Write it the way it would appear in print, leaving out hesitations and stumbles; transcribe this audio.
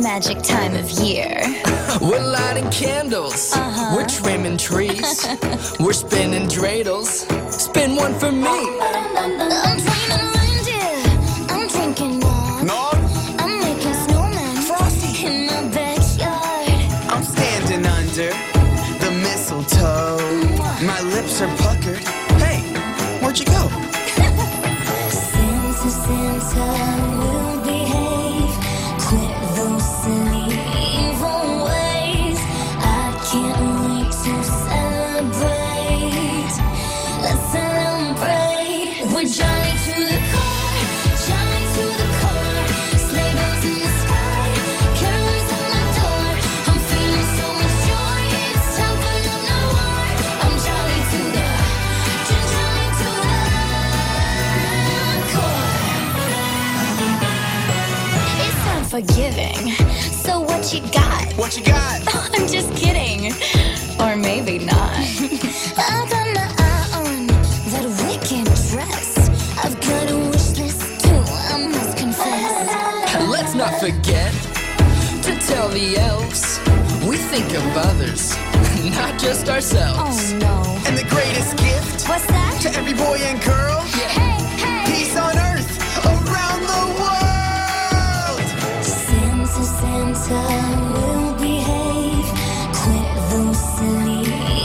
magic time of year. We're lighting candles. We're trimming trees. We're spinning dreidels. Spin one for me. I'm dreaming reindeer. I'm drinking wine. No, I'm making snowmen. Frosty. In my backyard. I'm standing under the mistletoe. My lips are puckered. Hey, where'd you go? Santa, Santa will behave. Quit those silly evil ways. I can't wait to celebrate. Let's celebrate. We're jolly to the core, jolly to the core. Sleigh bells in the sky, carols at my door. I'm feeling so much joy. It's time for love, no war. I'm jolly to the core. It's time for giving. So what you got? What you got? I'm just kidding. Or maybe not. I've got my eye on that wicked dress. I've got a wish list too, I must confess. And let's not forget to tell the elves we think of others, not just Oh ourselves. no. And the greatest gift What's that? to every boy and girl? Hey, hey. Peace on earth around the world. Santa, Santa will behave. Quit those silly